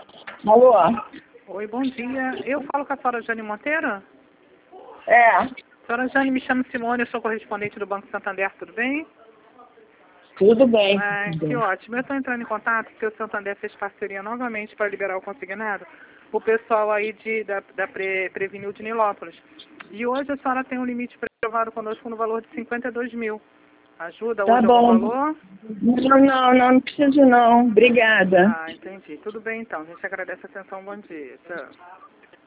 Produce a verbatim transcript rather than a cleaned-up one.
Alô? Oi, bom dia. Eu falo com a senhora Jane Monteiro? É, Senhora Jane, me chamo Simone, eu sou correspondente do Banco Santander, tudo bem? tudo bem. Ah, tudo que bem. ótimo. Eu estou entrando em contato porque o Santander fez parceria novamente para liberar o consignado. O pessoal aí de, da, da Pre, Previnil de Nilópolis. E hoje a senhora tem um limite aprovado conosco no valor de cinquenta e dois mil. Ajuda Tá hoje algum bom. valor? Não, não, não, não preciso não. Obrigada. Ah, entendi. Tudo bem então. A gente agradece a atenção. Bom dia. Tchau.